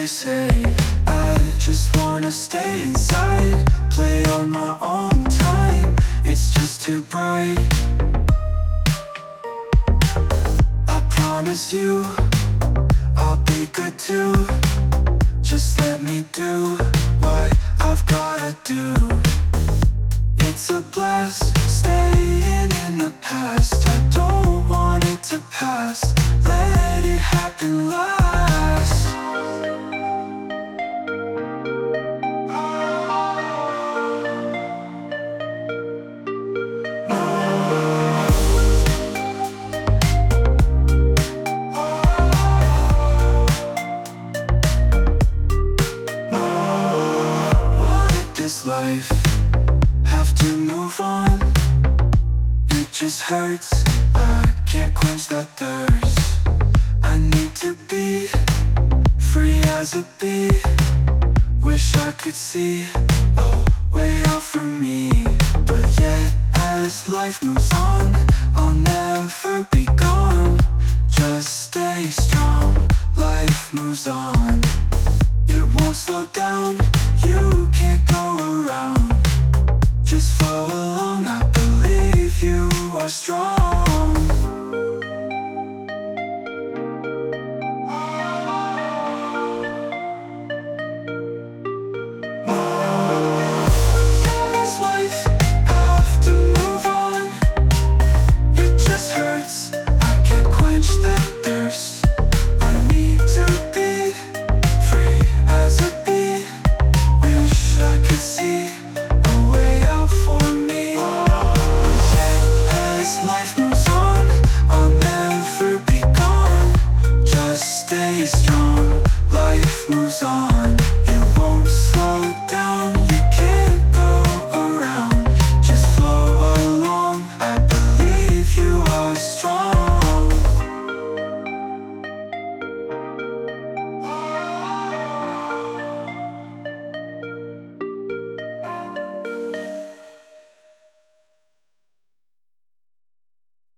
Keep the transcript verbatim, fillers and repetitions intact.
say I just wanna stay inside, play on my own time. It's just too bright. I promise you I'll be good too. Just let me do what I've gotta do. It's a blast staying in the past. I don't want it to pass. Let it happen last. This life, have to move on. It just hurts, I can't quench that thirst. I need to be free as a bee. Wish I could see a way out for me. But yet, as life moves on, I'll never be gone. Just stay strong, life moves on. It won't slow down, you can't go around. Just follow along, I